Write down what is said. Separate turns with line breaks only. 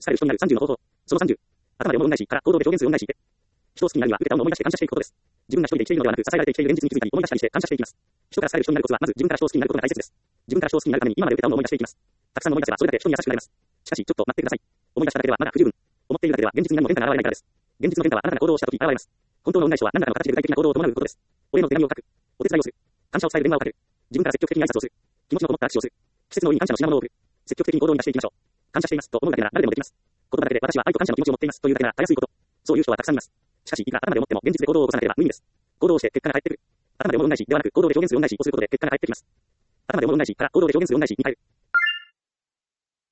使える人になる30の方法。その30。あくまで思うないし、から行動で表現する恩ないしで。人を好きになるには、受けた恩を思い出して感謝していくことです。自分が一人で生きているのではなく、支えられて生きている現実に気づいたり、思い出したりして感謝していきます。人から好かれる人になるコツは、まず自分から人を好きになることが大切です。自分から人を好きになるために、今まで受けた恩を思い出していきます。たくさん思い出せば、それだけ人に優しくなれます。しかし、ちょっと待ってください。思い出しただけではまだ不十分。思っているだけでは現実に何も変化が現れないからです。現実の変化はあなたが行動をしたとき現れます。本当の恩返しは何らかの形で具体的な行動を伴うことです。お礼の手紙を書く。お手伝いをする。感謝を伝える電話をかける。自分から積極的に挨拶をする。気持ちのこもった握手をする。季節の多い感謝の品物を送る。積極的に行動に出していきましょう。感謝していますと思うだけなら誰でもできます。言葉だけで私は愛と感謝の気持ちを持っていますというだけならたやすいこと。そういう人はたくさんいます。しかし、いくら頭で思っても現実で行動を起こさなければ無意味です。行動をして結果が返ってくる。頭で思う恩返しではなく行動で表現する恩返しをすることで結果が返ってきます。頭で思う恩返しから行動で表現する恩返しに変える。